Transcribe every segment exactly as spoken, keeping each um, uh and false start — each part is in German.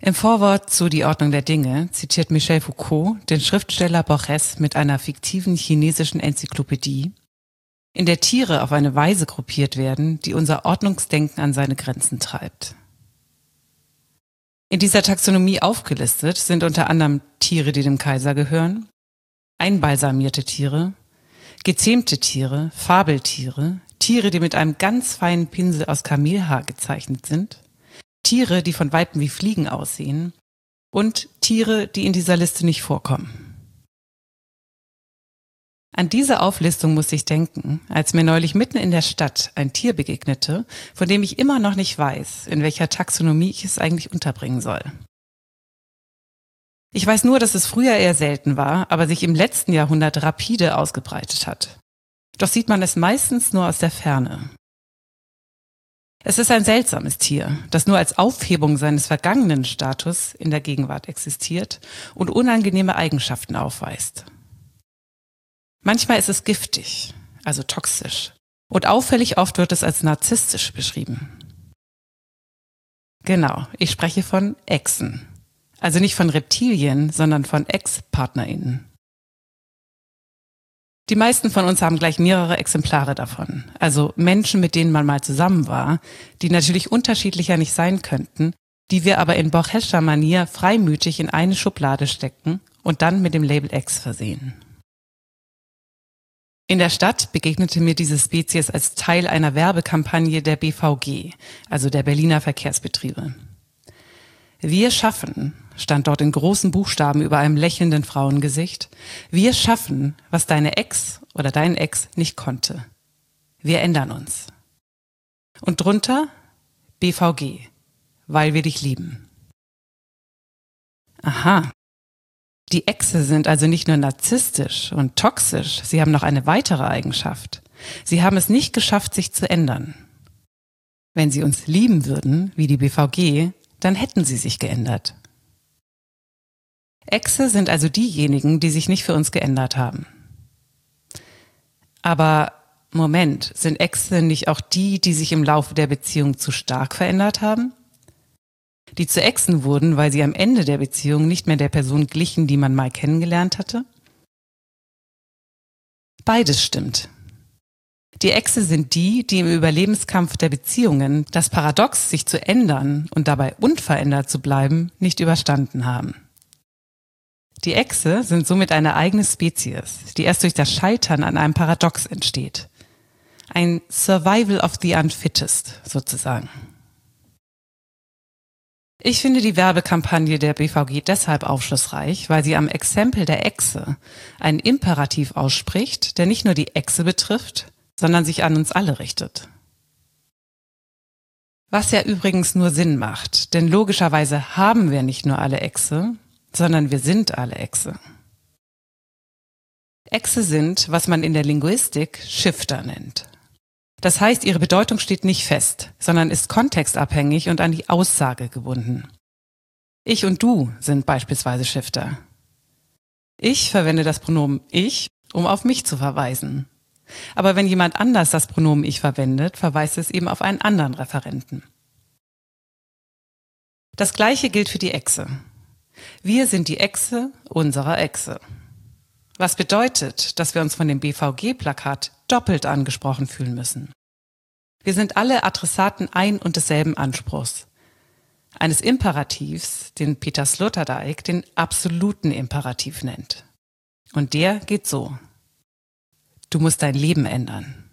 Im Vorwort zu Die Ordnung der Dinge zitiert Michel Foucault den Schriftsteller Borges mit einer fiktiven chinesischen Enzyklopädie, in der Tiere auf eine Weise gruppiert werden, die unser Ordnungsdenken an seine Grenzen treibt. In dieser Taxonomie aufgelistet sind unter anderem Tiere, die dem Kaiser gehören, einbalsamierte Tiere, gezähmte Tiere, Fabeltiere, Tiere, die mit einem ganz feinen Pinsel aus Kamelhaar gezeichnet sind, Tiere, die von Weitem wie Fliegen aussehen und Tiere, die in dieser Liste nicht vorkommen. An diese Auflistung musste ich denken, als mir neulich mitten in der Stadt ein Tier begegnete, von dem ich immer noch nicht weiß, in welcher Taxonomie ich es eigentlich unterbringen soll. Ich weiß nur, dass es früher eher selten war, aber sich im letzten Jahrhundert rapide ausgebreitet hat. Doch sieht man es meistens nur aus der Ferne. Es ist ein seltsames Tier, das nur als Aufhebung seines vergangenen Status in der Gegenwart existiert und unangenehme Eigenschaften aufweist. Manchmal ist es giftig, also toxisch, und auffällig oft wird es als narzisstisch beschrieben. Genau, ich spreche von Echsen, also nicht von Reptilien, sondern von Ex-PartnerInnen. Die meisten von uns haben gleich mehrere Exemplare davon, also Menschen, mit denen man mal zusammen war, die natürlich unterschiedlicher nicht sein könnten, die wir aber in Borgescher Manier freimütig in eine Schublade stecken und dann mit dem Label Ex versehen. In der Stadt begegnete mir diese Spezies als Teil einer Werbekampagne der B V G, also der Berliner Verkehrsbetriebe. Wir schaffen, stand dort in großen Buchstaben über einem lächelnden Frauengesicht, wir schaffen, was deine Ex oder dein Ex nicht konnte. Wir ändern uns. Und drunter B V G, weil wir dich lieben. Aha. Die Exe sind also nicht nur narzisstisch und toxisch, sie haben noch eine weitere Eigenschaft. Sie haben es nicht geschafft, sich zu ändern. Wenn sie uns lieben würden, wie die B V G, dann hätten sie sich geändert. Exe sind also diejenigen, die sich nicht für uns geändert haben. Aber Moment, sind Exe nicht auch die, die sich im Laufe der Beziehung zu stark verändert haben? Die zu Exen wurden, weil sie am Ende der Beziehung nicht mehr der Person glichen, die man mal kennengelernt hatte? Beides stimmt. Die Exe sind die, die im Überlebenskampf der Beziehungen das Paradox, sich zu ändern und dabei unverändert zu bleiben, nicht überstanden haben. Die Exe sind somit eine eigene Spezies, die erst durch das Scheitern an einem Paradox entsteht. Ein Survival of the Unfittest sozusagen. Ich finde die Werbekampagne der B V G deshalb aufschlussreich, weil sie am Exempel der Echse einen Imperativ ausspricht, der nicht nur die Echse betrifft, sondern sich an uns alle richtet. Was ja übrigens nur Sinn macht, denn logischerweise haben wir nicht nur alle Echse, sondern wir sind alle Echse. Echse sind, was man in der Linguistik Shifter nennt. Das heißt, ihre Bedeutung steht nicht fest, sondern ist kontextabhängig und an die Aussage gebunden. Ich und du sind beispielsweise Shifter. Ich verwende das Pronomen ich, um auf mich zu verweisen. Aber wenn jemand anders das Pronomen ich verwendet, verweist es eben auf einen anderen Referenten. Das Gleiche gilt für die Echse. Wir sind die Echse unserer Echse. Was bedeutet, dass wir uns von dem B V G-Plakat doppelt angesprochen fühlen müssen. Wir sind alle Adressaten ein und desselben Anspruchs. Eines Imperativs, den Peter Sloterdijk den absoluten Imperativ nennt. Und der geht so. Du musst dein Leben ändern.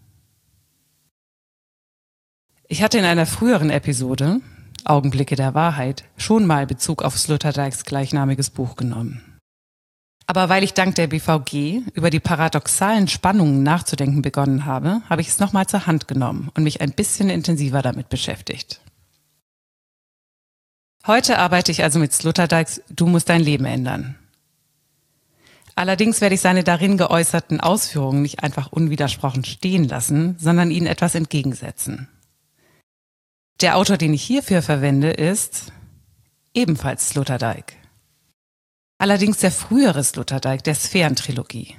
Ich hatte in einer früheren Episode, Augenblicke der Wahrheit, schon mal Bezug auf Sloterdijks gleichnamiges Buch genommen. Aber weil ich dank der B V G über die paradoxalen Spannungen nachzudenken begonnen habe, habe ich es nochmal zur Hand genommen und mich ein bisschen intensiver damit beschäftigt. Heute arbeite ich also mit Sloterdijks Du musst dein Leben ändern. Allerdings werde ich seine darin geäußerten Ausführungen nicht einfach unwidersprochen stehen lassen, sondern ihnen etwas entgegensetzen. Der Autor, den ich hierfür verwende, ist ebenfalls Sloterdijk. Allerdings der frühere Sloterdijk der Sphärentrilogie.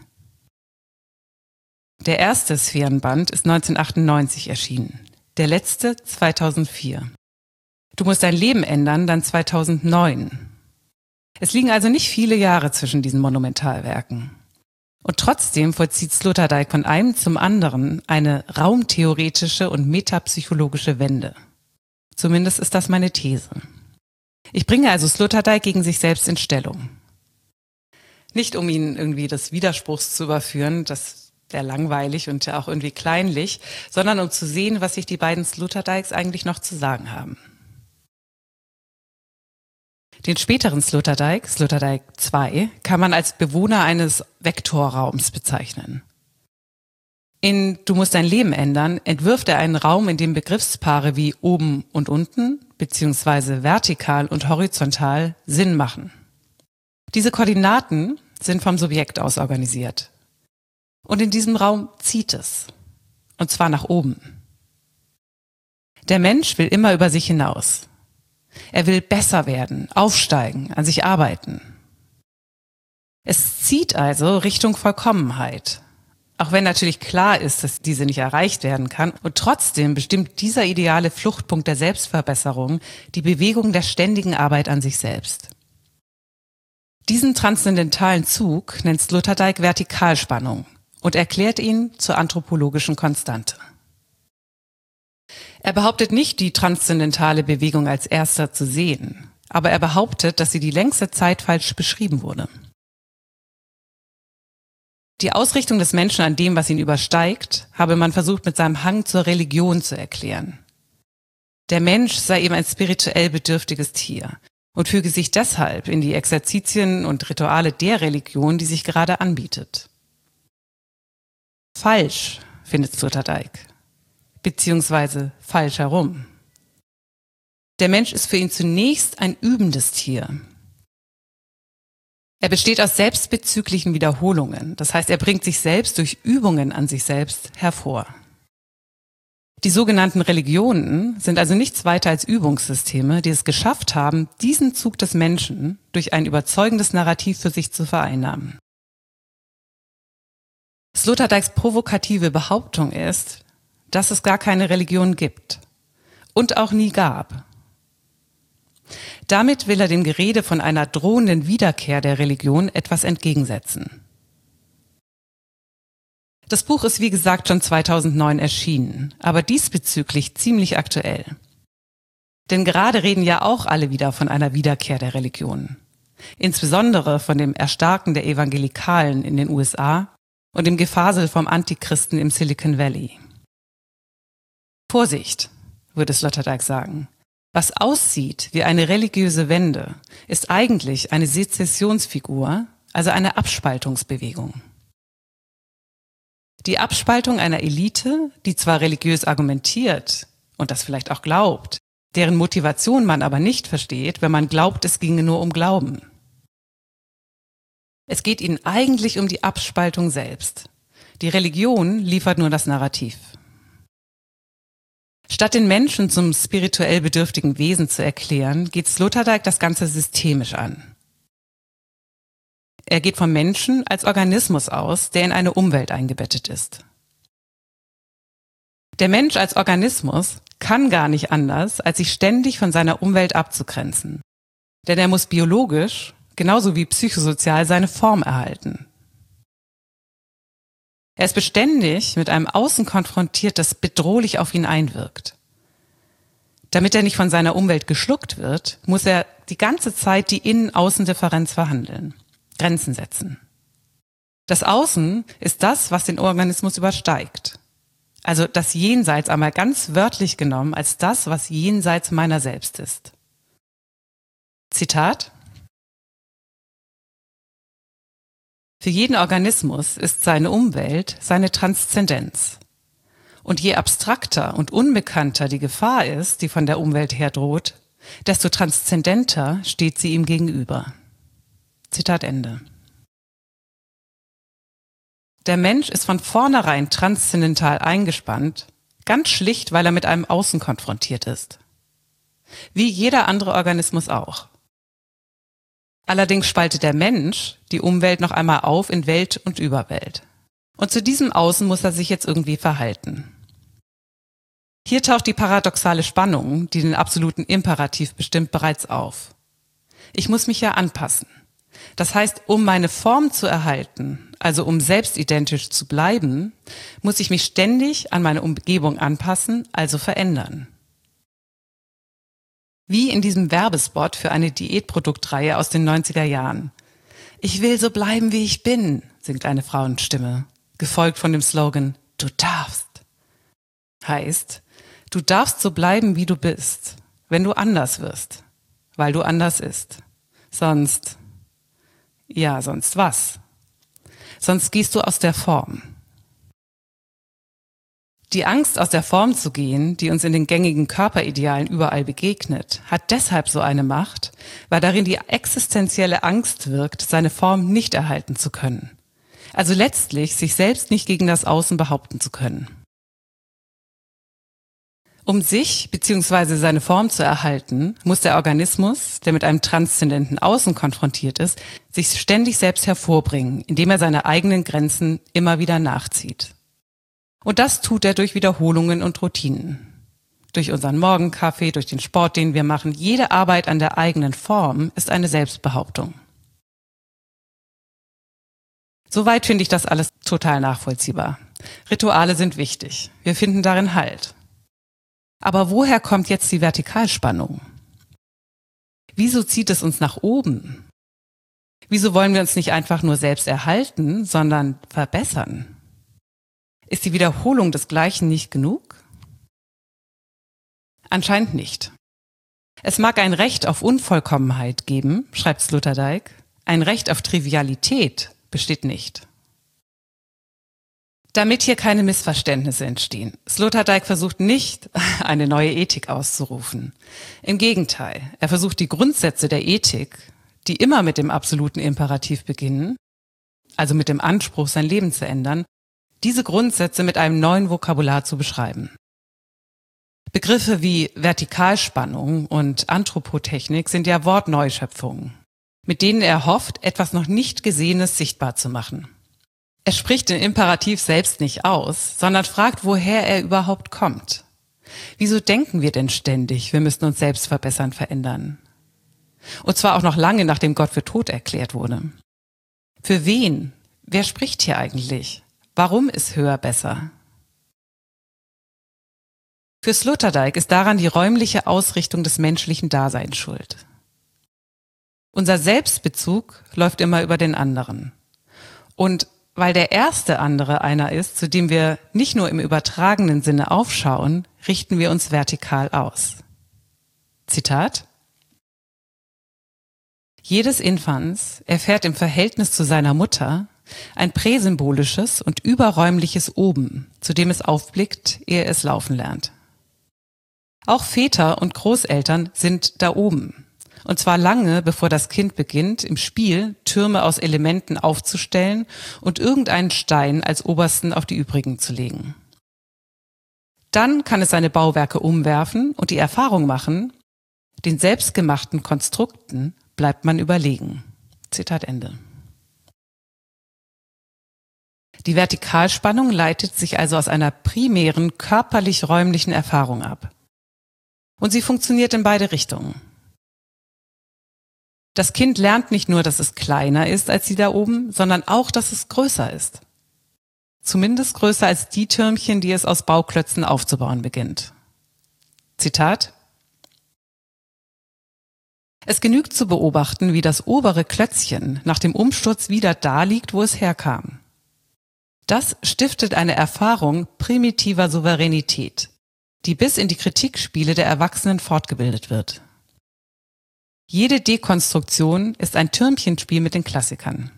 Der erste Sphärenband ist neunzehnhundertachtundneunzig erschienen, der letzte zweitausendvier. Du musst dein Leben ändern, dann zweitausendneun. Es liegen also nicht viele Jahre zwischen diesen Monumentalwerken. Und trotzdem vollzieht Sloterdijk von einem zum anderen eine raumtheoretische und metapsychologische Wende. Zumindest ist das meine These. Ich bringe also Sloterdijk gegen sich selbst in Stellung. Nicht um ihn irgendwie des Widerspruchs zu überführen, das wäre langweilig und ja auch irgendwie kleinlich, sondern um zu sehen, was sich die beiden Sloterdijks eigentlich noch zu sagen haben. Den späteren Sloterdijk, Sloterdijk zwei, kann man als Bewohner eines Vektorraums bezeichnen. In Du musst dein Leben ändern entwirft er einen Raum, in dem Begriffspaare wie oben und unten bzw. vertikal und horizontal Sinn machen. Diese Koordinaten sind vom Subjekt aus organisiert. Und in diesem Raum zieht es. Und zwar nach oben. Der Mensch will immer über sich hinaus. Er will besser werden, aufsteigen, an sich arbeiten. Es zieht also Richtung Vollkommenheit. Auch wenn natürlich klar ist, dass diese nicht erreicht werden kann. Und trotzdem bestimmt dieser ideale Fluchtpunkt der Selbstverbesserung die Bewegung der ständigen Arbeit an sich selbst. Diesen transzendentalen Zug nennt Sloterdijk Vertikalspannung und erklärt ihn zur anthropologischen Konstante. Er behauptet nicht, die transzendentale Bewegung als erster zu sehen, aber er behauptet, dass sie die längste Zeit falsch beschrieben wurde. Die Ausrichtung des Menschen an dem, was ihn übersteigt, habe man versucht mit seinem Hang zur Religion zu erklären. Der Mensch sei eben ein spirituell bedürftiges Tier und füge sich deshalb in die Exerzitien und Rituale der Religion, die sich gerade anbietet. Falsch, findet Sloterdijk, beziehungsweise falsch herum. Der Mensch ist für ihn zunächst ein übendes Tier. Er besteht aus selbstbezüglichen Wiederholungen, das heißt, er bringt sich selbst durch Übungen an sich selbst hervor. Die sogenannten Religionen sind also nichts weiter als Übungssysteme, die es geschafft haben, diesen Zug des Menschen durch ein überzeugendes Narrativ für sich zu vereinnahmen. Sloterdijks provokative Behauptung ist, dass es gar keine Religion gibt und auch nie gab. Damit will er dem Gerede von einer drohenden Wiederkehr der Religion etwas entgegensetzen. Das Buch ist wie gesagt schon zweitausendneun erschienen, aber diesbezüglich ziemlich aktuell. Denn gerade reden ja auch alle wieder von einer Wiederkehr der Religion. Insbesondere von dem Erstarken der Evangelikalen in den U S A und dem Gefasel vom Antichristen im Silicon Valley. Vorsicht, würde Sloterdijk sagen. Was aussieht wie eine religiöse Wende, ist eigentlich eine Sezessionsfigur, also eine Abspaltungsbewegung. Die Abspaltung einer Elite, die zwar religiös argumentiert und das vielleicht auch glaubt, deren Motivation man aber nicht versteht, wenn man glaubt, es ginge nur um Glauben. Es geht ihnen eigentlich um die Abspaltung selbst. Die Religion liefert nur das Narrativ. Statt den Menschen zum spirituell bedürftigen Wesen zu erklären, geht Sloterdijk das Ganze systemisch an. Er geht vom Menschen als Organismus aus, der in eine Umwelt eingebettet ist. Der Mensch als Organismus kann gar nicht anders, als sich ständig von seiner Umwelt abzugrenzen. Denn er muss biologisch, genauso wie psychosozial, seine Form erhalten. Er ist beständig mit einem Außen konfrontiert, das bedrohlich auf ihn einwirkt. Damit er nicht von seiner Umwelt geschluckt wird, muss er die ganze Zeit die Innen-Außen-Differenz verhandeln, Grenzen setzen. Das Außen ist das, was den Organismus übersteigt. Also das Jenseits einmal ganz wörtlich genommen als das, was jenseits meiner selbst ist. Zitat: Für jeden Organismus ist seine Umwelt seine Transzendenz. Und je abstrakter und unbekannter die Gefahr ist, die von der Umwelt her droht, desto transzendenter steht sie ihm gegenüber. Zitat Ende. Der Mensch ist von vornherein transzendental eingespannt, ganz schlicht, weil er mit einem Außen konfrontiert ist. Wie jeder andere Organismus auch. Allerdings spaltet der Mensch die Umwelt noch einmal auf in Welt und Überwelt. Und zu diesem Außen muss er sich jetzt irgendwie verhalten. Hier taucht die paradoxale Spannung, die den absoluten Imperativ bestimmt, bereits auf. Ich muss mich ja anpassen. Das heißt, um meine Form zu erhalten, also um selbstidentisch zu bleiben, muss ich mich ständig an meine Umgebung anpassen, also verändern. Wie in diesem Werbespot für eine Diätproduktreihe aus den neunziger Jahren. Ich will so bleiben, wie ich bin, singt eine Frauenstimme, gefolgt von dem Slogan, du darfst. Heißt, du darfst so bleiben, wie du bist, wenn du anders wirst, weil du anders ist. Sonst, ja, sonst was? Sonst gehst du aus der Form. Die Angst, aus der Form zu gehen, die uns in den gängigen Körperidealen überall begegnet, hat deshalb so eine Macht, weil darin die existenzielle Angst wirkt, seine Form nicht erhalten zu können. Also letztlich sich selbst nicht gegen das Außen behaupten zu können. Um sich bzw. seine Form zu erhalten, muss der Organismus, der mit einem transzendenten Außen konfrontiert ist, sich ständig selbst hervorbringen, indem er seine eigenen Grenzen immer wieder nachzieht. Und das tut er durch Wiederholungen und Routinen. Durch unseren Morgenkaffee, durch den Sport, den wir machen. Jede Arbeit an der eigenen Form ist eine Selbstbehauptung. Soweit finde ich das alles total nachvollziehbar. Rituale sind wichtig. Wir finden darin Halt. Aber woher kommt jetzt die Vertikalspannung? Wieso zieht es uns nach oben? Wieso wollen wir uns nicht einfach nur selbst erhalten, sondern verbessern? Ist die Wiederholung des Gleichen nicht genug? Anscheinend nicht. Es mag ein Recht auf Unvollkommenheit geben, schreibt Sloterdijk. Ein Recht auf Trivialität besteht nicht. Damit hier keine Missverständnisse entstehen. Sloterdijk versucht nicht, eine neue Ethik auszurufen. Im Gegenteil, er versucht die Grundsätze der Ethik, die immer mit dem absoluten Imperativ beginnen, also mit dem Anspruch, sein Leben zu ändern, diese Grundsätze mit einem neuen Vokabular zu beschreiben. Begriffe wie Vertikalspannung und Anthropotechnik sind ja Wortneuschöpfungen, mit denen er hofft, etwas noch nicht Gesehenes sichtbar zu machen. Er spricht den Imperativ selbst nicht aus, sondern fragt, woher er überhaupt kommt. Wieso denken wir denn ständig, wir müssten uns selbst verbessern, verändern? Und zwar auch noch lange, nachdem Gott für tot erklärt wurde. Für wen? Wer spricht hier eigentlich? Warum ist höher besser? Für Sloterdijk ist daran die räumliche Ausrichtung des menschlichen Daseins schuld. Unser Selbstbezug läuft immer über den anderen. Und weil der erste andere einer ist, zu dem wir nicht nur im übertragenen Sinne aufschauen, richten wir uns vertikal aus. Zitat: Jedes Infans erfährt im Verhältnis zu seiner Mutter ein präsymbolisches und überräumliches Oben, zu dem es aufblickt, ehe es laufen lernt. Auch Väter und Großeltern sind da oben. Und zwar lange, bevor das Kind beginnt, im Spiel Türme aus Elementen aufzustellen und irgendeinen Stein als obersten auf die übrigen zu legen. Dann kann es seine Bauwerke umwerfen und die Erfahrung machen, den selbstgemachten Konstrukten bleibt man überlegen. Zitat Ende. Die Vertikalspannung leitet sich also aus einer primären körperlich-räumlichen Erfahrung ab. Und sie funktioniert in beide Richtungen. Das Kind lernt nicht nur, dass es kleiner ist als die da oben, sondern auch, dass es größer ist. Zumindest größer als die Türmchen, die es aus Bauklötzen aufzubauen beginnt. Zitat: Es genügt zu beobachten, wie das obere Klötzchen nach dem Umsturz wieder da liegt, wo es herkam. Das stiftet eine Erfahrung primitiver Souveränität, die bis in die Kritikspiele der Erwachsenen fortgebildet wird. Jede Dekonstruktion ist ein Türmchenspiel mit den Klassikern.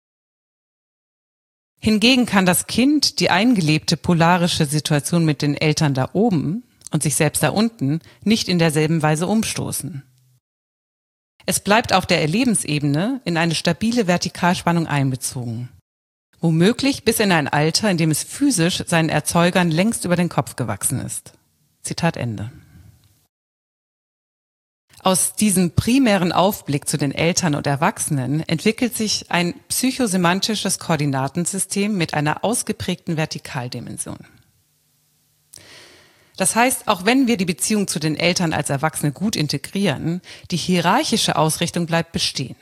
Hingegen kann das Kind die eingelebte polarische Situation mit den Eltern da oben und sich selbst da unten nicht in derselben Weise umstoßen. Es bleibt auf der Erlebensebene in eine stabile Vertikalspannung einbezogen. Womöglich bis in ein Alter, in dem es physisch seinen Erzeugern längst über den Kopf gewachsen ist. Zitat Ende. Aus diesem primären Aufblick zu den Eltern und Erwachsenen entwickelt sich ein psychosemantisches Koordinatensystem mit einer ausgeprägten Vertikaldimension. Das heißt, auch wenn wir die Beziehung zu den Eltern als Erwachsene gut integrieren, die hierarchische Ausrichtung bleibt bestehen.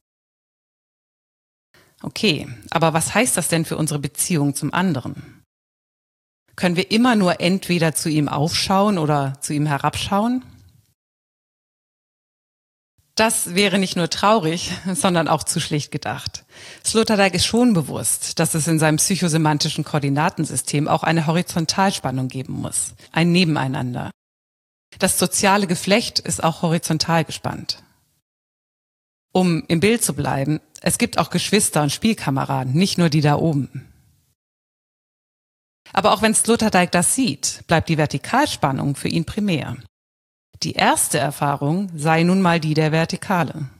Okay, aber was heißt das denn für unsere Beziehung zum anderen? Können wir immer nur entweder zu ihm aufschauen oder zu ihm herabschauen? Das wäre nicht nur traurig, sondern auch zu schlicht gedacht. Sloterdijk ist schon bewusst, dass es in seinem psychosemantischen Koordinatensystem auch eine Horizontalspannung geben muss, ein Nebeneinander. Das soziale Geflecht ist auch horizontal gespannt. Um im Bild zu bleiben, es gibt auch Geschwister und Spielkameraden, nicht nur die da oben. Aber auch wenn Sloterdijk das sieht, bleibt die Vertikalspannung für ihn primär. Die erste Erfahrung sei nun mal die der Vertikale.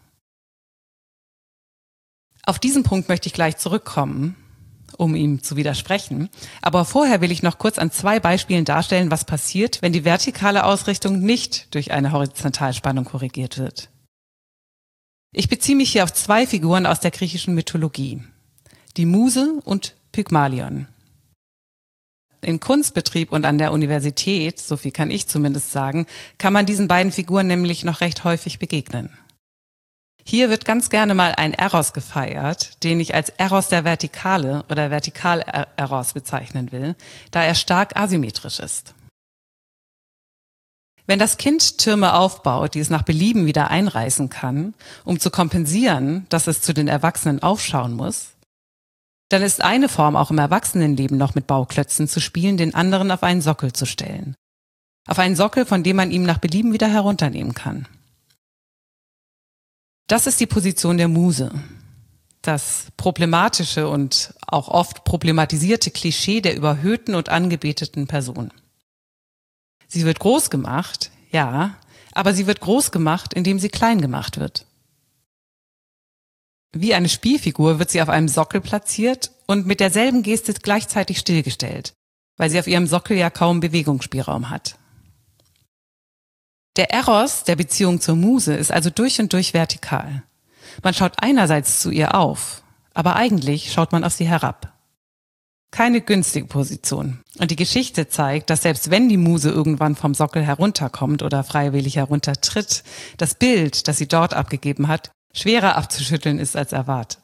Auf diesen Punkt möchte ich gleich zurückkommen, um ihm zu widersprechen. Aber vorher will ich noch kurz an zwei Beispielen darstellen, was passiert, wenn die vertikale Ausrichtung nicht durch eine Horizontalspannung korrigiert wird. Ich beziehe mich hier auf zwei Figuren aus der griechischen Mythologie, die Muse und Pygmalion. Im Kunstbetrieb und an der Universität, so viel kann ich zumindest sagen, kann man diesen beiden Figuren nämlich noch recht häufig begegnen. Hier wird ganz gerne mal ein Eros gefeiert, den ich als Eros der Vertikale oder Vertikal-Eros bezeichnen will, da er stark asymmetrisch ist. Wenn das Kind Türme aufbaut, die es nach Belieben wieder einreißen kann, um zu kompensieren, dass es zu den Erwachsenen aufschauen muss, dann ist eine Form auch im Erwachsenenleben noch mit Bauklötzen zu spielen, den anderen auf einen Sockel zu stellen. Auf einen Sockel, von dem man ihm nach Belieben wieder herunternehmen kann. Das ist die Position der Muse. Das problematische und auch oft problematisierte Klischee der überhöhten und angebeteten Person. Sie wird groß gemacht, ja, aber sie wird groß gemacht, indem sie klein gemacht wird. Wie eine Spielfigur wird sie auf einem Sockel platziert und mit derselben Geste gleichzeitig stillgestellt, weil sie auf ihrem Sockel ja kaum Bewegungsspielraum hat. Der Eros der Beziehung zur Muse ist also durch und durch vertikal. Man schaut einerseits zu ihr auf, aber eigentlich schaut man auf sie herab. Keine günstige Position. Und die Geschichte zeigt, dass selbst wenn die Muse irgendwann vom Sockel herunterkommt oder freiwillig heruntertritt, das Bild, das sie dort abgegeben hat, schwerer abzuschütteln ist als erwartet.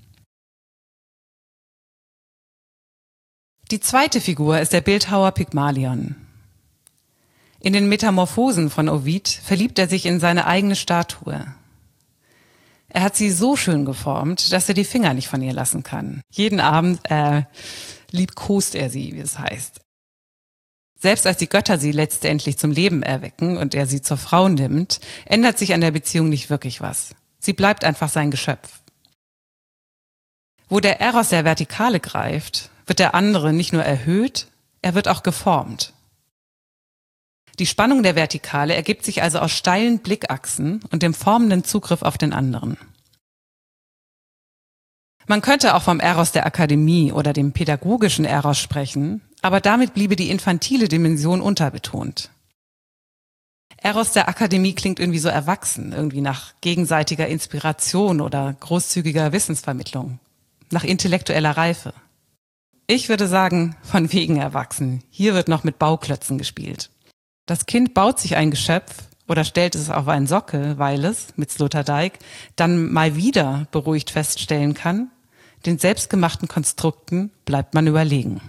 Die zweite Figur ist der Bildhauer Pygmalion. In den Metamorphosen von Ovid verliebt er sich in seine eigene Statue. Er hat sie so schön geformt, dass er die Finger nicht von ihr lassen kann. Jeden Abend äh, liebkost er sie, wie es heißt. Selbst als die Götter sie letztendlich zum Leben erwecken und er sie zur Frau nimmt, ändert sich an der Beziehung nicht wirklich was. Sie bleibt einfach sein Geschöpf. Wo der Eros der Vertikale greift, wird der andere nicht nur erhöht, er wird auch geformt. Die Spannung der Vertikale ergibt sich also aus steilen Blickachsen und dem formenden Zugriff auf den anderen. Man könnte auch vom Eros der Akademie oder dem pädagogischen Eros sprechen, aber damit bliebe die infantile Dimension unterbetont. Eros der Akademie klingt irgendwie so erwachsen, irgendwie nach gegenseitiger Inspiration oder großzügiger Wissensvermittlung, nach intellektueller Reife. Ich würde sagen, von wegen erwachsen. Hier wird noch mit Bauklötzen gespielt. Das Kind baut sich ein Geschöpf oder stellt es auf einen Sockel, weil es, mit Sloterdijk, dann mal wieder beruhigt feststellen kann, den selbstgemachten Konstrukten bleibt man überlegen.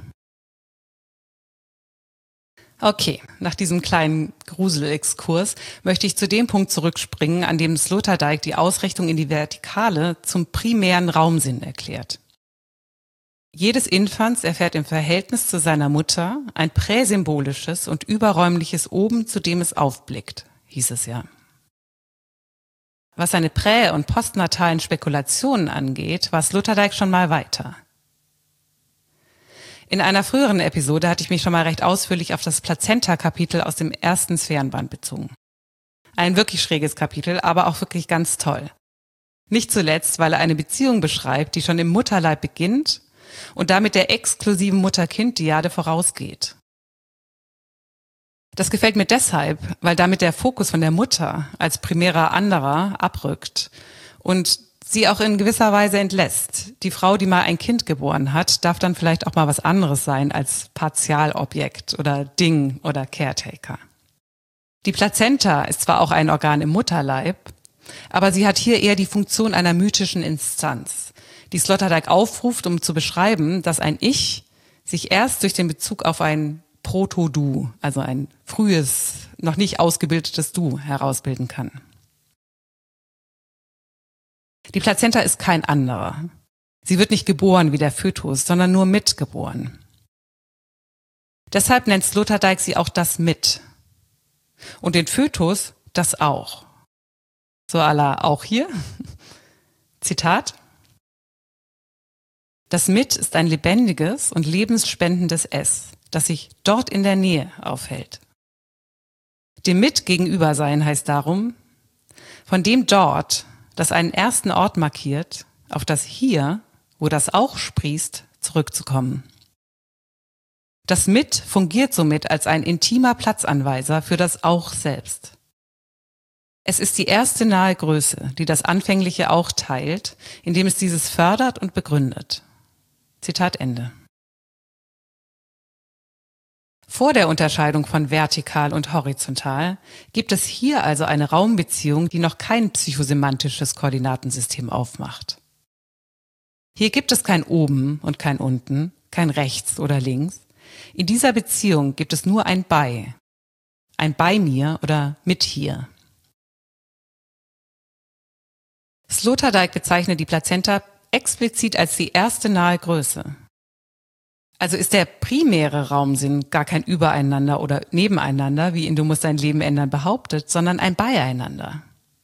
Okay, nach diesem kleinen Gruselexkurs möchte ich zu dem Punkt zurückspringen, an dem Sloterdijk die Ausrichtung in die Vertikale zum primären Raumsinn erklärt. Jedes Infants erfährt im Verhältnis zu seiner Mutter ein präsymbolisches und überräumliches Oben, zu dem es aufblickt, hieß es ja. Was seine prä- und postnatalen Spekulationen angeht, war Sloterdijk schon mal weiter. In einer früheren Episode hatte ich mich schon mal recht ausführlich auf das Plazenta-Kapitel aus dem ersten Sphärenband bezogen. Ein wirklich schräges Kapitel, aber auch wirklich ganz toll. Nicht zuletzt, weil er eine Beziehung beschreibt, die schon im Mutterleib beginnt und damit der exklusiven Mutter-Kind-Dyade vorausgeht. Das gefällt mir deshalb, weil damit der Fokus von der Mutter als primärer anderer abrückt und sie auch in gewisser Weise entlässt. Die Frau, die mal ein Kind geboren hat, darf dann vielleicht auch mal was anderes sein als Partialobjekt oder Ding oder Caretaker. Die Plazenta ist zwar auch ein Organ im Mutterleib, aber sie hat hier eher die Funktion einer mythischen Instanz, die Sloterdijk aufruft, um zu beschreiben, dass ein Ich sich erst durch den Bezug auf ein Proto-Du, also ein frühes, noch nicht ausgebildetes Du, herausbilden kann. Die Plazenta ist kein anderer. Sie wird nicht geboren wie der Fötus, sondern nur mitgeboren. Deshalb nennt Sloterdijk sie auch das Mit. Und den Fötus das auch. So à la auch hier. Zitat. Das Mit ist ein lebendiges und lebensspendendes Es, das sich dort in der Nähe aufhält. Dem Mit gegenüber sein heißt darum, von dem dort, das einen ersten Ort markiert, auf das Hier, wo das Auch sprießt, zurückzukommen. Das Mit fungiert somit als ein intimer Platzanweiser für das Auch selbst. Es ist die erste nahe Größe, die das anfängliche Auch teilt, indem es dieses fördert und begründet. Zitat Ende. Vor der Unterscheidung von vertikal und horizontal gibt es hier also eine Raumbeziehung, die noch kein psychosemantisches Koordinatensystem aufmacht. Hier gibt es kein Oben und kein Unten, kein Rechts oder Links. In dieser Beziehung gibt es nur ein Bei. Ein Bei mir oder mit hier. Sloterdijk bezeichnet die Plazenta explizit als die erste nahe Größe. Also ist der primäre Raumsinn gar kein Übereinander oder Nebeneinander, wie in Du musst dein Leben ändern behauptet, sondern ein Beieinander.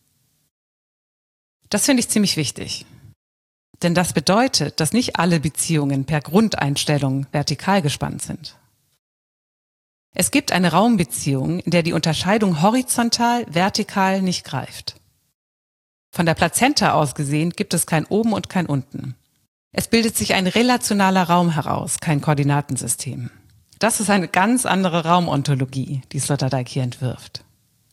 Das finde ich ziemlich wichtig. Denn das bedeutet, dass nicht alle Beziehungen per Grundeinstellung vertikal gespannt sind. Es gibt eine Raumbeziehung, in der die Unterscheidung horizontal, vertikal nicht greift. Von der Plazenta aus gesehen gibt es kein Oben und kein Unten. Es bildet sich ein relationaler Raum heraus, kein Koordinatensystem. Das ist eine ganz andere Raumontologie, die Sloterdijk hier entwirft.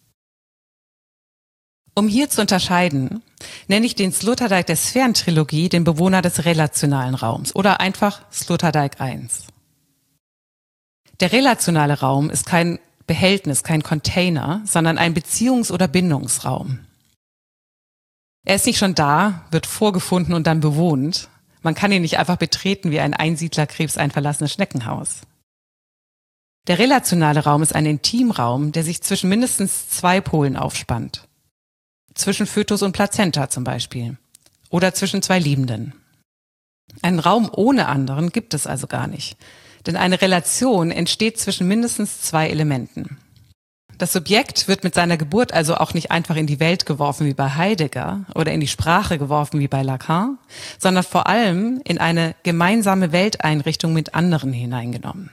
Um hier zu unterscheiden, nenne ich den Sloterdijk der Sphärentrilogie den Bewohner des relationalen Raums oder einfach Sloterdijk eins. Der relationale Raum ist kein Behältnis, kein Container, sondern ein Beziehungs- oder Bindungsraum. Er ist nicht schon da, wird vorgefunden und dann bewohnt. Man kann ihn nicht einfach betreten wie ein Einsiedlerkrebs ein verlassenes Schneckenhaus. Der relationale Raum ist ein Intimraum, der sich zwischen mindestens zwei Polen aufspannt. Zwischen Fötus und Plazenta zum Beispiel. Oder zwischen zwei Liebenden. Einen Raum ohne anderen gibt es also gar nicht. Denn eine Relation entsteht zwischen mindestens zwei Elementen. Das Subjekt wird mit seiner Geburt also auch nicht einfach in die Welt geworfen wie bei Heidegger oder in die Sprache geworfen wie bei Lacan, sondern vor allem in eine gemeinsame Welteinrichtung mit anderen hineingenommen.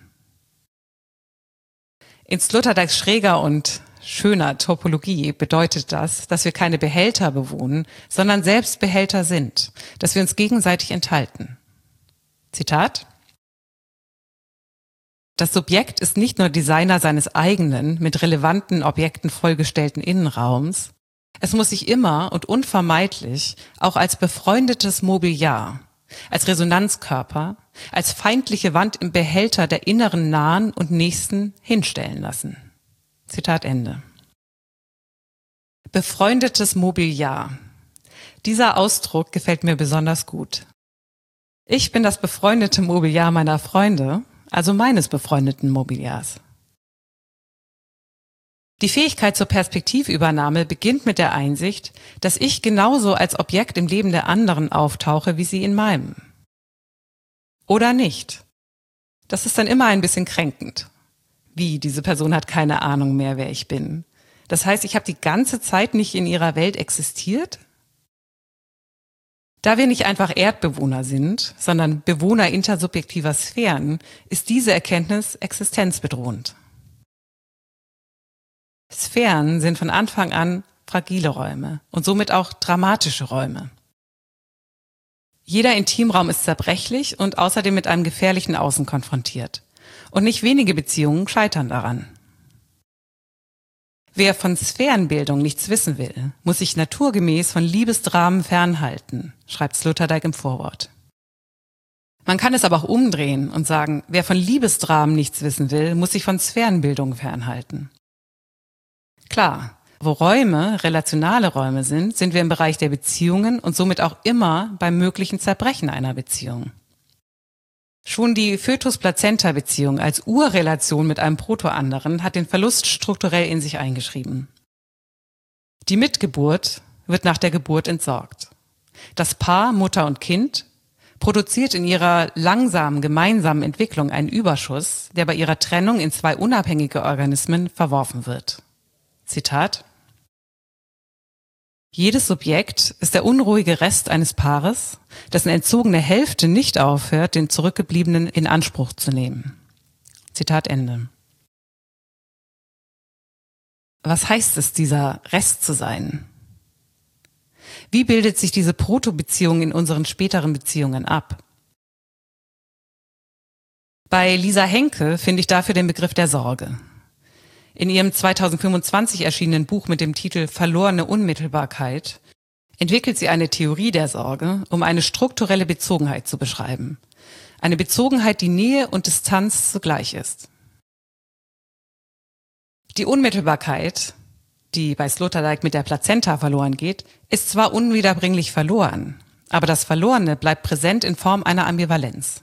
In Sloterdijks schräger und schöner Topologie bedeutet das, dass wir keine Behälter bewohnen, sondern selbst Behälter sind, dass wir uns gegenseitig enthalten. Zitat: Das Subjekt ist nicht nur Designer seines eigenen, mit relevanten Objekten vollgestellten Innenraums, es muss sich immer und unvermeidlich auch als befreundetes Mobiliar, als Resonanzkörper, als feindliche Wand im Behälter der inneren Nahen und Nächsten hinstellen lassen. Zitat Ende. Befreundetes Mobiliar. Dieser Ausdruck gefällt mir besonders gut. Ich bin das befreundete Mobiliar meiner Freunde, also meines befreundeten Mobiliars. Die Fähigkeit zur Perspektivübernahme beginnt mit der Einsicht, dass ich genauso als Objekt im Leben der anderen auftauche, wie sie in meinem. Oder nicht. Das ist dann immer ein bisschen kränkend. Wie, diese Person hat keine Ahnung mehr, wer ich bin. Das heißt, ich habe die ganze Zeit nicht in ihrer Welt existiert? Da wir nicht einfach Erdbewohner sind, sondern Bewohner intersubjektiver Sphären, ist diese Erkenntnis existenzbedrohend. Sphären sind von Anfang an fragile Räume und somit auch dramatische Räume. Jeder Intimraum ist zerbrechlich und außerdem mit einem gefährlichen Außen konfrontiert. Und nicht wenige Beziehungen scheitern daran. Wer von Sphärenbildung nichts wissen will, muss sich naturgemäß von Liebesdramen fernhalten, schreibt Sloterdijk im Vorwort. Man kann es aber auch umdrehen und sagen, wer von Liebesdramen nichts wissen will, muss sich von Sphärenbildung fernhalten. Klar, wo Räume relationale Räume sind, sind wir im Bereich der Beziehungen und somit auch immer beim möglichen Zerbrechen einer Beziehung. Schon die Fötus-Plazenta-Beziehung als Urrelation mit einem Protoanderen hat den Verlust strukturell in sich eingeschrieben. Die Mitgeburt wird nach der Geburt entsorgt. Das Paar, Mutter und Kind, produziert in ihrer langsamen gemeinsamen Entwicklung einen Überschuss, der bei ihrer Trennung in zwei unabhängige Organismen verworfen wird. Zitat: Jedes Subjekt ist der unruhige Rest eines Paares, dessen entzogene Hälfte nicht aufhört, den Zurückgebliebenen in Anspruch zu nehmen. Zitat Ende. Was heißt es, dieser Rest zu sein? Wie bildet sich diese Protobeziehung in unseren späteren Beziehungen ab? Bei Lisa Henke finde ich dafür den Begriff der Sorge. In ihrem zweitausendfünfundzwanzig erschienenen Buch mit dem Titel Verlorene Unmittelbarkeit entwickelt sie eine Theorie der Sorge, um eine strukturelle Bezogenheit zu beschreiben. Eine Bezogenheit, die Nähe und Distanz zugleich ist. Die Unmittelbarkeit, die bei Sloterdijk mit der Plazenta verloren geht, ist zwar unwiederbringlich verloren, aber das Verlorene bleibt präsent in Form einer Ambivalenz.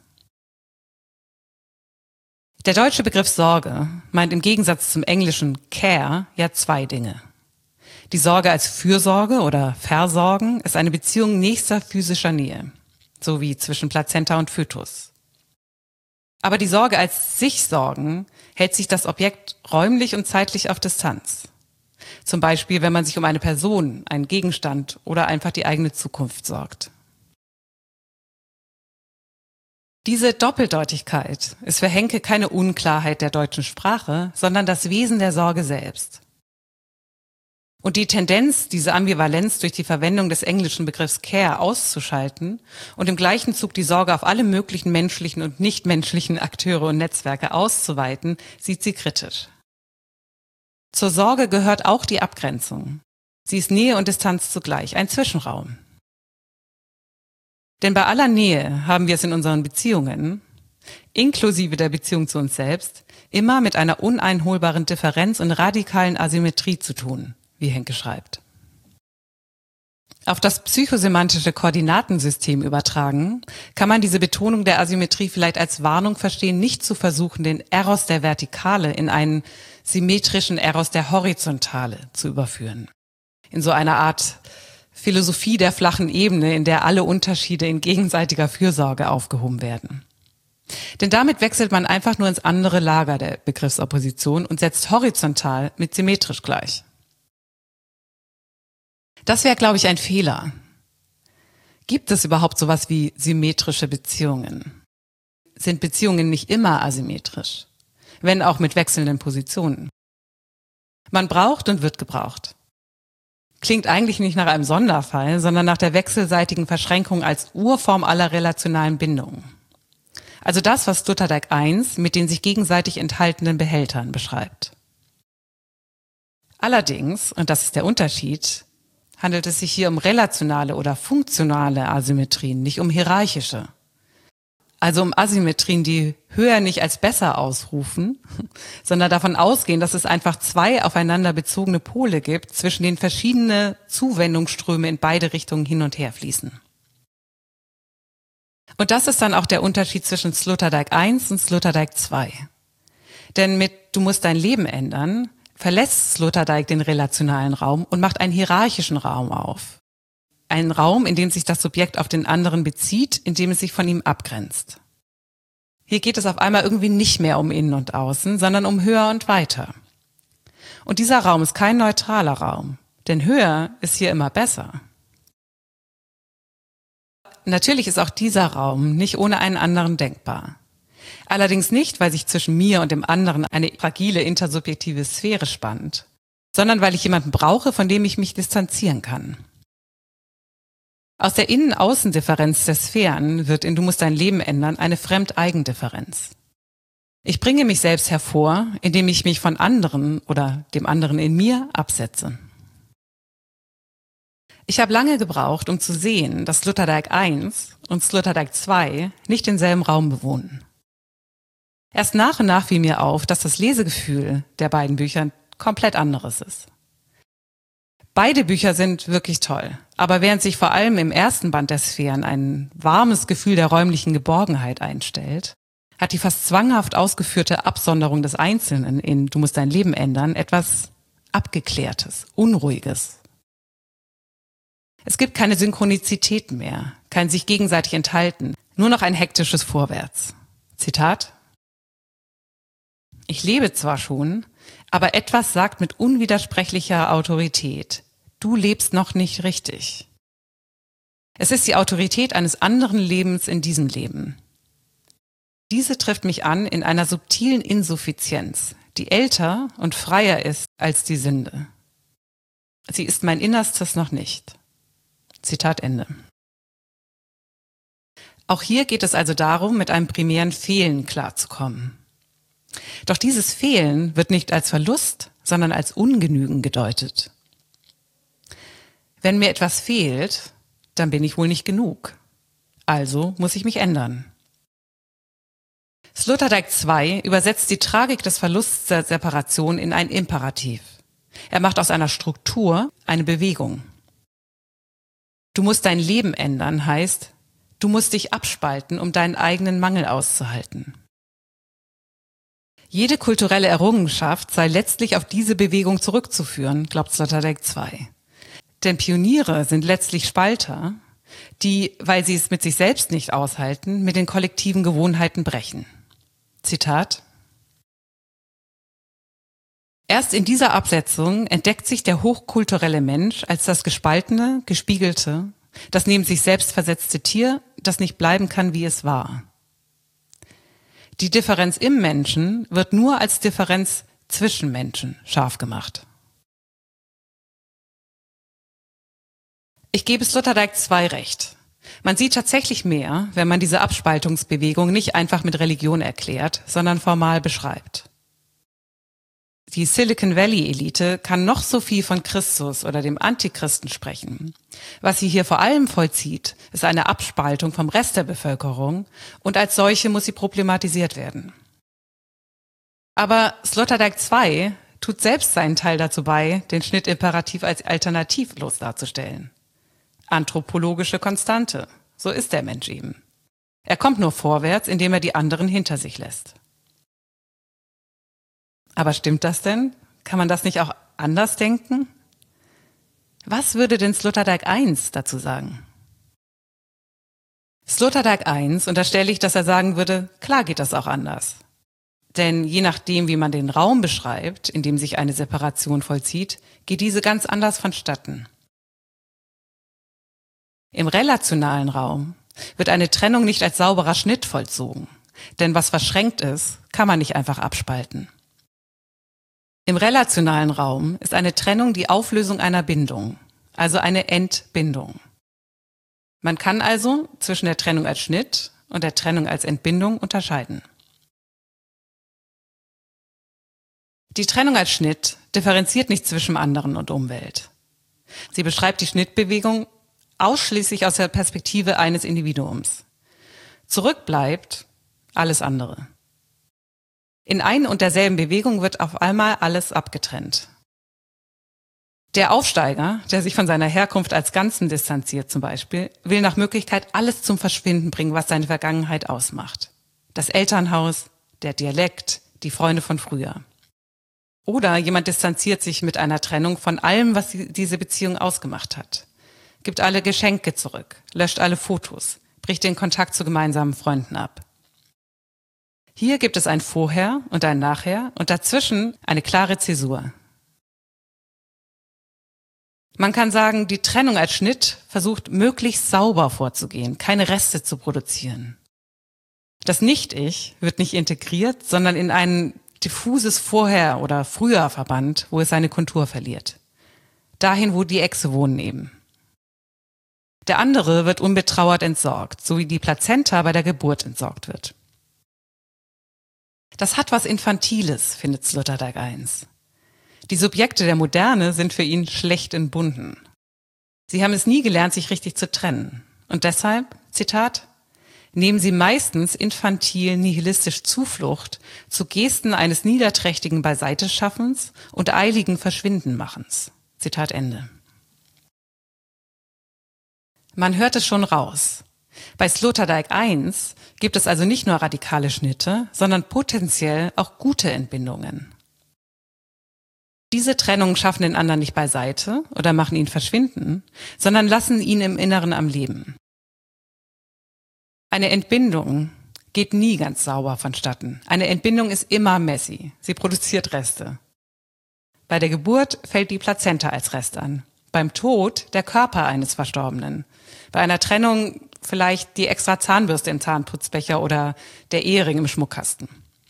Der deutsche Begriff Sorge meint im Gegensatz zum englischen Care ja zwei Dinge. Die Sorge als Fürsorge oder Versorgen ist eine Beziehung nächster physischer Nähe, so wie zwischen Plazenta und Fötus. Aber die Sorge als Sich-Sorgen hält sich das Objekt räumlich und zeitlich auf Distanz. Zum Beispiel, wenn man sich um eine Person, einen Gegenstand oder einfach die eigene Zukunft sorgt. Diese Doppeldeutigkeit ist für Henke keine Unklarheit der deutschen Sprache, sondern das Wesen der Sorge selbst. Und die Tendenz, diese Ambivalenz durch die Verwendung des englischen Begriffs Care auszuschalten und im gleichen Zug die Sorge auf alle möglichen menschlichen und nichtmenschlichen Akteure und Netzwerke auszuweiten, sieht sie kritisch. Zur Sorge gehört auch die Abgrenzung. Sie ist Nähe und Distanz zugleich, ein Zwischenraum. Denn bei aller Nähe haben wir es in unseren Beziehungen, inklusive der Beziehung zu uns selbst, immer mit einer uneinholbaren Differenz und radikalen Asymmetrie zu tun, wie Henke schreibt. Auf das psychosemantische Koordinatensystem übertragen, kann man diese Betonung der Asymmetrie vielleicht als Warnung verstehen, nicht zu versuchen, den Eros der Vertikale in einen symmetrischen Eros der Horizontale zu überführen. In so einer Art Philosophie der flachen Ebene, in der alle Unterschiede in gegenseitiger Fürsorge aufgehoben werden. Denn damit wechselt man einfach nur ins andere Lager der Begriffsopposition und setzt horizontal mit symmetrisch gleich. Das wäre, glaube ich, ein Fehler. Gibt es überhaupt sowas wie symmetrische Beziehungen? Sind Beziehungen nicht immer asymmetrisch, wenn auch mit wechselnden Positionen? Man braucht und wird gebraucht. Klingt eigentlich nicht nach einem Sonderfall, sondern nach der wechselseitigen Verschränkung als Urform aller relationalen Bindungen. Also das, was Sloterdijk eins mit den sich gegenseitig enthaltenen Behältern beschreibt. Allerdings, und das ist der Unterschied, handelt es sich hier um relationale oder funktionale Asymmetrien, nicht um hierarchische. Also um Asymmetrien, die höher nicht als besser ausrufen, sondern davon ausgehen, dass es einfach zwei aufeinander bezogene Pole gibt, zwischen denen verschiedene Zuwendungsströme in beide Richtungen hin und her fließen. Und das ist dann auch der Unterschied zwischen Sloterdijk eins und Sloterdijk zwei. Denn mit Du musst dein Leben ändern, verlässt Sloterdijk den relationalen Raum und macht einen hierarchischen Raum auf. Einen Raum, in dem sich das Subjekt auf den anderen bezieht, in dem es sich von ihm abgrenzt. Hier geht es auf einmal irgendwie nicht mehr um Innen und Außen, sondern um höher und weiter. Und dieser Raum ist kein neutraler Raum, denn höher ist hier immer besser. Natürlich ist auch dieser Raum nicht ohne einen anderen denkbar. Allerdings nicht, weil sich zwischen mir und dem anderen eine fragile intersubjektive Sphäre spannt, sondern weil ich jemanden brauche, von dem ich mich distanzieren kann. Aus der Innen-Außen-Differenz der Sphären wird in Du musst dein Leben ändern eine Fremd-Eigen-Differenz. Ich bringe mich selbst hervor, indem ich mich von anderen oder dem anderen in mir absetze. Ich habe lange gebraucht, um zu sehen, dass Sloterdijk eins und Sloterdijk zwei nicht denselben Raum bewohnen. Erst nach und nach fiel mir auf, dass das Lesegefühl der beiden Bücher ein komplett anderes ist. Beide Bücher sind wirklich toll, aber während sich vor allem im ersten Band der Sphären ein warmes Gefühl der räumlichen Geborgenheit einstellt, hat die fast zwanghaft ausgeführte Absonderung des Einzelnen in Du musst dein Leben ändern etwas Abgeklärtes, Unruhiges. Es gibt keine Synchronizität mehr, kein sich gegenseitig enthalten, nur noch ein hektisches Vorwärts. Zitat: Ich lebe zwar schon, aber etwas sagt mit unwidersprechlicher Autorität: Du lebst noch nicht richtig. Es ist die Autorität eines anderen Lebens in diesem Leben. Diese trifft mich an in einer subtilen Insuffizienz, die älter und freier ist als die Sünde. Sie ist mein Innerstes noch nicht. Zitat Ende. Auch hier geht es also darum, mit einem primären Fehlen klarzukommen. Doch dieses Fehlen wird nicht als Verlust, sondern als Ungenügen gedeutet. Wenn mir etwas fehlt, dann bin ich wohl nicht genug. Also muss ich mich ändern. Sloterdijk zwei übersetzt die Tragik des Verlusts der Separation in ein Imperativ. Er macht aus einer Struktur eine Bewegung. Du musst dein Leben ändern heißt, du musst dich abspalten, um deinen eigenen Mangel auszuhalten. Jede kulturelle Errungenschaft sei letztlich auf diese Bewegung zurückzuführen, glaubt Sloterdijk zwei. Denn Pioniere sind letztlich Spalter, die, weil sie es mit sich selbst nicht aushalten, mit den kollektiven Gewohnheiten brechen. Zitat: Erst in dieser Absetzung entdeckt sich der hochkulturelle Mensch als das gespaltene, gespiegelte, das neben sich selbst versetzte Tier, das nicht bleiben kann, wie es war. Die Differenz im Menschen wird nur als Differenz zwischen Menschen scharf gemacht. Ich gebe Sloterdijk zwei recht. Man sieht tatsächlich mehr, wenn man diese Abspaltungsbewegung nicht einfach mit Religion erklärt, sondern formal beschreibt. Die Silicon Valley Elite kann noch so viel von Christus oder dem Antichristen sprechen. Was sie hier vor allem vollzieht, ist eine Abspaltung vom Rest der Bevölkerung und als solche muss sie problematisiert werden. Aber Sloterdijk zwei tut selbst seinen Teil dazu bei, den Schnitt-Imperativ als alternativlos darzustellen. Anthropologische Konstante, so ist der Mensch eben. Er kommt nur vorwärts, indem er die anderen hinter sich lässt. Aber stimmt das denn? Kann man das nicht auch anders denken? Was würde denn Sloterdijk eins dazu sagen? Sloterdijk eins unterstelle ich, dass er sagen würde, klar geht das auch anders. Denn je nachdem, wie man den Raum beschreibt, in dem sich eine Separation vollzieht, geht diese ganz anders vonstatten. Im relationalen Raum wird eine Trennung nicht als sauberer Schnitt vollzogen, denn was verschränkt ist, kann man nicht einfach abspalten. Im relationalen Raum ist eine Trennung die Auflösung einer Bindung, also eine Entbindung. Man kann also zwischen der Trennung als Schnitt und der Trennung als Entbindung unterscheiden. Die Trennung als Schnitt differenziert nicht zwischen anderen und Umwelt. Sie beschreibt die Schnittbewegung ausschließlich aus der Perspektive eines Individuums. Zurück bleibt alles andere. In ein und derselben Bewegung wird auf einmal alles abgetrennt. Der Aufsteiger, der sich von seiner Herkunft als Ganzen distanziert zum Beispiel, will nach Möglichkeit alles zum Verschwinden bringen, was seine Vergangenheit ausmacht. Das Elternhaus, der Dialekt, die Freunde von früher. Oder jemand distanziert sich mit einer Trennung von allem, was diese Beziehung ausgemacht hat. Gibt alle Geschenke zurück, löscht alle Fotos, bricht den Kontakt zu gemeinsamen Freunden ab. Hier gibt es ein Vorher und ein Nachher und dazwischen eine klare Zäsur. Man kann sagen, die Trennung als Schnitt versucht, möglichst sauber vorzugehen, keine Reste zu produzieren. Das Nicht-Ich wird nicht integriert, sondern in ein diffuses Vorher oder Früher verbannt, wo es seine Kontur verliert. Dahin, wo die Echse wohnen eben. Der andere wird unbetrauert entsorgt, so wie die Plazenta bei der Geburt entsorgt wird. Das hat was Infantiles, findet Sloterdijk eins. Die Subjekte der Moderne sind für ihn schlecht entbunden. Sie haben es nie gelernt, sich richtig zu trennen. Und deshalb, Zitat, nehmen sie meistens infantil nihilistisch Zuflucht zu Gesten eines niederträchtigen Beiseiteschaffens und eiligen Verschwindenmachens. Zitat Ende. Man hört es schon raus. Bei Sloterdijk eins gibt es also nicht nur radikale Schnitte, sondern potenziell auch gute Entbindungen. Diese Trennungen schaffen den anderen nicht beiseite oder machen ihn verschwinden, sondern lassen ihn im Inneren am Leben. Eine Entbindung geht nie ganz sauber vonstatten. Eine Entbindung ist immer messy. Sie produziert Reste. Bei der Geburt fällt die Plazenta als Rest an. Beim Tod der Körper eines Verstorbenen. Bei einer Trennung vielleicht die extra Zahnbürste im Zahnputzbecher oder der Ehering im Schmuckkasten.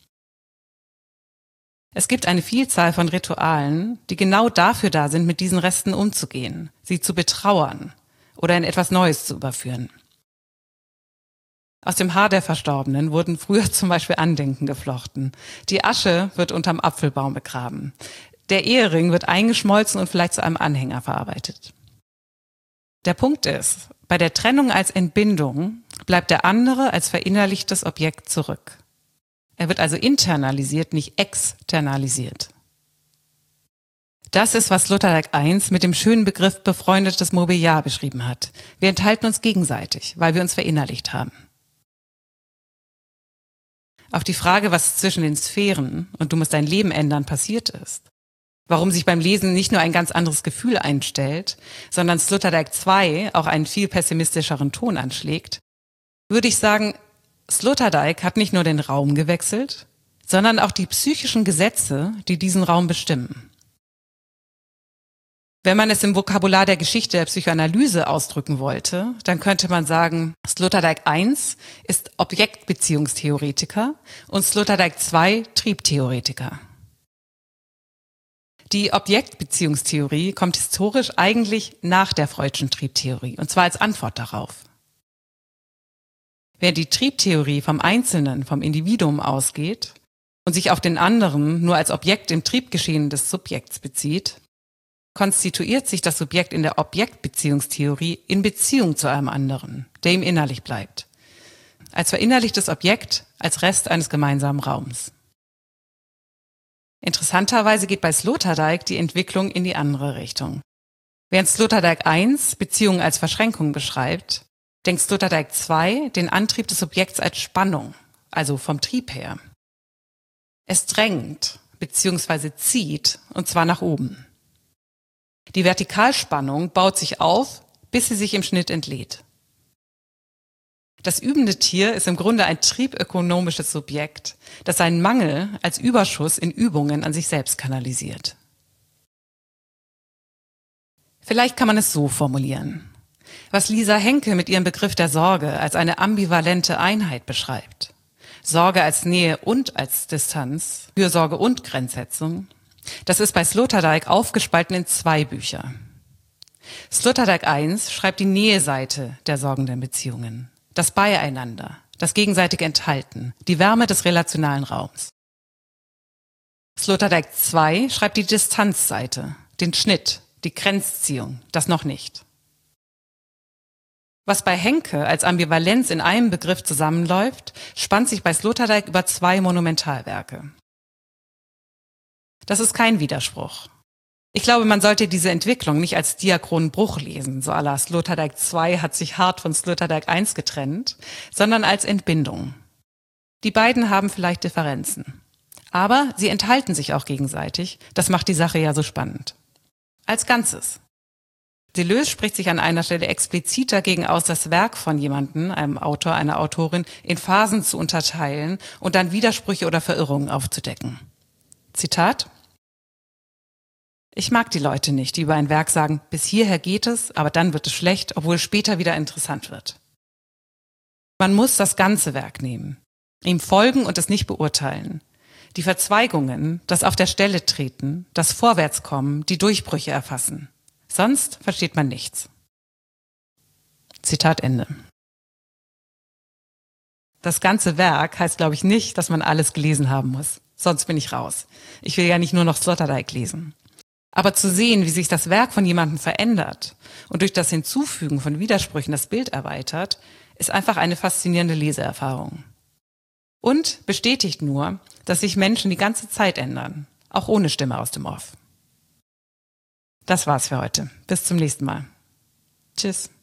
Es gibt eine Vielzahl von Ritualen, die genau dafür da sind, mit diesen Resten umzugehen, sie zu betrauern oder in etwas Neues zu überführen. Aus dem Haar der Verstorbenen wurden früher zum Beispiel Andenken geflochten. Die Asche wird unterm Apfelbaum begraben. Der Ehering wird eingeschmolzen und vielleicht zu einem Anhänger verarbeitet. Der Punkt ist, bei der Trennung als Entbindung bleibt der andere als verinnerlichtes Objekt zurück. Er wird also internalisiert, nicht externalisiert. Das ist, was Sloterdijk eins mit dem schönen Begriff befreundetes Mobiliar beschrieben hat. Wir enthalten uns gegenseitig, weil wir uns verinnerlicht haben. Auf die Frage, was zwischen den Sphären und du musst dein Leben ändern passiert ist, warum sich beim Lesen nicht nur ein ganz anderes Gefühl einstellt, sondern Sloterdijk zwei auch einen viel pessimistischeren Ton anschlägt, würde ich sagen, Sloterdijk hat nicht nur den Raum gewechselt, sondern auch die psychischen Gesetze, die diesen Raum bestimmen. Wenn man es im Vokabular der Geschichte der Psychoanalyse ausdrücken wollte, dann könnte man sagen, Sloterdijk eins ist Objektbeziehungstheoretiker und Sloterdijk zwei Triebtheoretiker. Die Objektbeziehungstheorie kommt historisch eigentlich nach der Freudschen Triebtheorie, und zwar als Antwort darauf. Während die Triebtheorie vom Einzelnen, vom Individuum ausgeht und sich auf den anderen nur als Objekt im Triebgeschehen des Subjekts bezieht, konstituiert sich das Subjekt in der Objektbeziehungstheorie in Beziehung zu einem anderen, der ihm innerlich bleibt. Als verinnerlichtes Objekt, als Rest eines gemeinsamen Raums. Interessanterweise geht bei Sloterdijk die Entwicklung in die andere Richtung. Während Sloterdijk eins Beziehungen als Verschränkung beschreibt, denkt Sloterdijk zwei den Antrieb des Subjekts als Spannung, also vom Trieb her. Es drängt bzw. zieht, und zwar nach oben. Die Vertikalspannung baut sich auf, bis sie sich im Schnitt entlädt. Das übende Tier ist im Grunde ein triebökonomisches Subjekt, das seinen Mangel als Überschuss in Übungen an sich selbst kanalisiert. Vielleicht kann man es so formulieren. Was Lisa Henke mit ihrem Begriff der Sorge als eine ambivalente Einheit beschreibt. Sorge als Nähe und als Distanz, Fürsorge und Grenzsetzung. Das ist bei Sloterdijk aufgespalten in zwei Bücher. Sloterdijk eins schreibt die Näheseite der sorgenden Beziehungen. Das Beieinander, das gegenseitige Enthalten, die Wärme des relationalen Raums. Sloterdijk zwei schreibt die Distanzseite, den Schnitt, die Grenzziehung, das noch nicht. Was bei Henke als Ambivalenz in einem Begriff zusammenläuft, spannt sich bei Sloterdijk über zwei Monumentalwerke. Das ist kein Widerspruch. Ich glaube, man sollte diese Entwicklung nicht als diachronen Bruch lesen, so à la Sloterdijk zwei hat sich hart von Sloterdijk eins getrennt, sondern als Entbindung. Die beiden haben vielleicht Differenzen. Aber sie enthalten sich auch gegenseitig, das macht die Sache ja so spannend. Als Ganzes. Deleuze spricht sich an einer Stelle explizit dagegen aus, das Werk von jemandem, einem Autor, einer Autorin, in Phasen zu unterteilen und dann Widersprüche oder Verirrungen aufzudecken. Zitat: Ich mag die Leute nicht, die über ein Werk sagen, bis hierher geht es, aber dann wird es schlecht, obwohl es später wieder interessant wird. Man muss das ganze Werk nehmen, ihm folgen und es nicht beurteilen. Die Verzweigungen, das Auf der Stelle treten, das Vorwärtskommen, die Durchbrüche erfassen. Sonst versteht man nichts. Zitat Ende. Das ganze Werk heißt, glaube ich, nicht, dass man alles gelesen haben muss. Sonst bin ich raus. Ich will ja nicht nur noch Sloterdijk lesen. Aber zu sehen, wie sich das Werk von jemandem verändert und durch das Hinzufügen von Widersprüchen das Bild erweitert, ist einfach eine faszinierende Leseerfahrung. Und bestätigt nur, dass sich Menschen die ganze Zeit ändern, auch ohne Stimme aus dem Off. Das war's für heute. Bis zum nächsten Mal. Tschüss.